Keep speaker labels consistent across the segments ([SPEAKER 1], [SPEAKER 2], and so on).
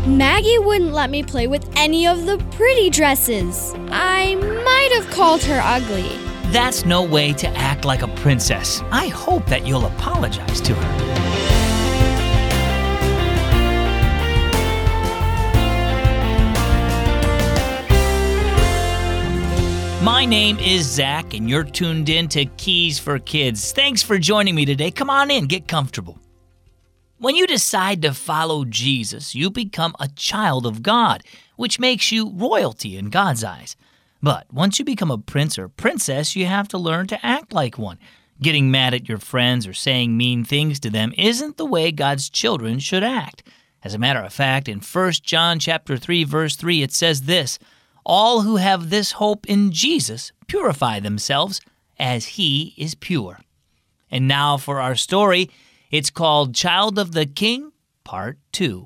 [SPEAKER 1] Maggie wouldn't let me play with any of the pretty dresses. I might have called her ugly.
[SPEAKER 2] That's no way to act like a princess. I hope that you'll apologize to her. My name is Zach, and you're tuned in to Keys for Kids. Thanks for joining me today. Come on in, get comfortable. When you decide to follow Jesus, you become a child of God, which makes you royalty in God's eyes. But once you become a prince or princess, you have to learn to act like one. Getting mad at your friends or saying mean things to them isn't the way God's children should act. As a matter of fact, in 1 John chapter 3, verse 3, it says this, "All who have this hope in Jesus purify themselves as he is pure." And now for our story. It's called Child of the King, Part 2.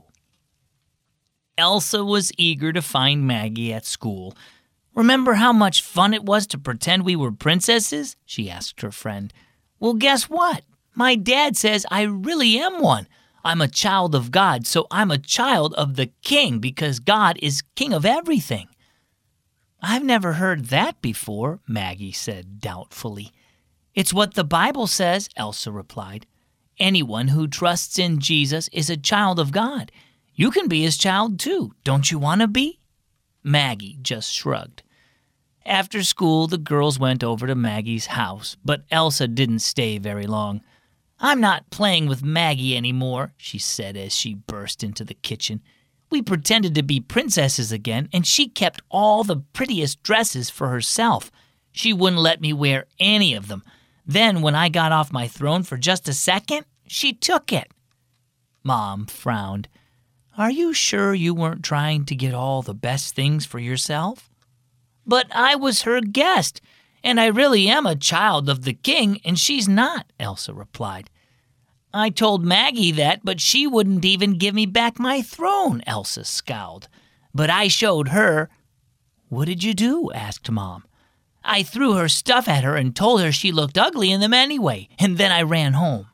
[SPEAKER 2] Elsa was eager to find Maggie at school. "Remember how much fun it was to pretend we were princesses?" she asked her friend. "Well, guess what? My dad says I really am one. I'm a child of God, so I'm a child of the King because God is king of everything." "I've never heard that before," Maggie said doubtfully. "It's what the Bible says," Elsa replied. "Anyone who trusts in Jesus is a child of God. You can be his child too. Don't you want to be?" Maggie just shrugged. After school, the girls went over to Maggie's house, but Elsa didn't stay very long. "I'm not playing with Maggie anymore," she said as she burst into the kitchen. "We pretended to be princesses again, and she kept all the prettiest dresses for herself. She wouldn't let me wear any of them. Then, when I got off my throne for just a second, she took it." Mom frowned. "Are you sure you weren't trying to get all the best things for yourself?" "But I was her guest, and I really am a child of the king, and she's not," Elsa replied. "I told Maggie that, but she wouldn't even give me back my throne," Elsa scowled. "But I showed her." "What did you do?" asked Mom. "I threw her stuff at her and told her she looked ugly in them anyway, and then I ran home."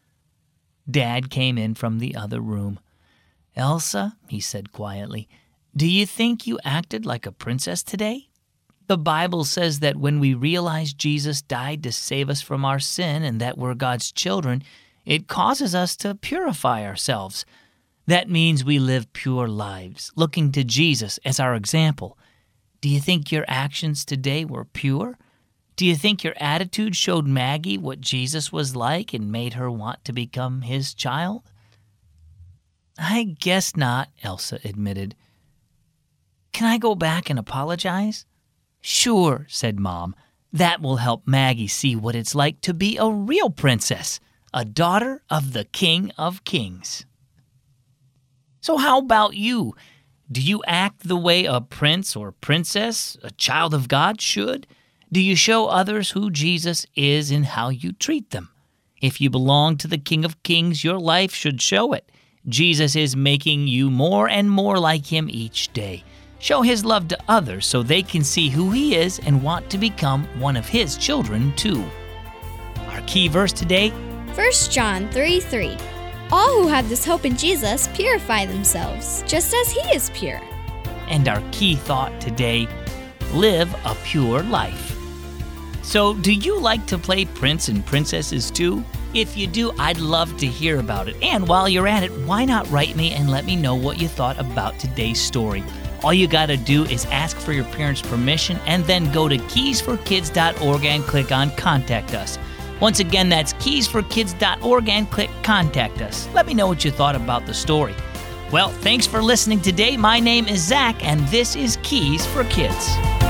[SPEAKER 2] Dad came in from the other room. "Elsa," he said quietly, "do you think you acted like a princess today? The Bible says that when we realize Jesus died to save us from our sin and that we're God's children, it causes us to purify ourselves. That means we live pure lives, looking to Jesus as our example. Do you think your actions today were pure? Do you think your attitude showed Maggie what Jesus was like and made her want to become his child?" "I guess not," Elsa admitted. "Can I go back and apologize?" "Sure," said Mom. "That will help Maggie see what it's like to be a real princess, a daughter of the King of Kings." So how about you? Do you act the way a prince or princess, a child of God, should? Do you show others who Jesus is in how you treat them? If you belong to the King of Kings, your life should show it. Jesus is making you more and more like him each day. Show his love to others so they can see who he is and want to become one of his children too. Our key verse today,
[SPEAKER 1] 1 John 3:3. All who have this hope in Jesus purify themselves, just as he is pure.
[SPEAKER 2] And our key thought today, live a pure life. So, do you like to play prince and princesses too? If you do, I'd love to hear about it. And while you're at it, why not write me and let me know what you thought about today's story? All you gotta do is ask for your parents' permission and then go to keysforkids.org and click on Contact Us. Once again, that's keysforkids.org and click Contact Us. Let me know what you thought about the story. Well, thanks for listening today. My name is Zach, and this is Keys for Kids.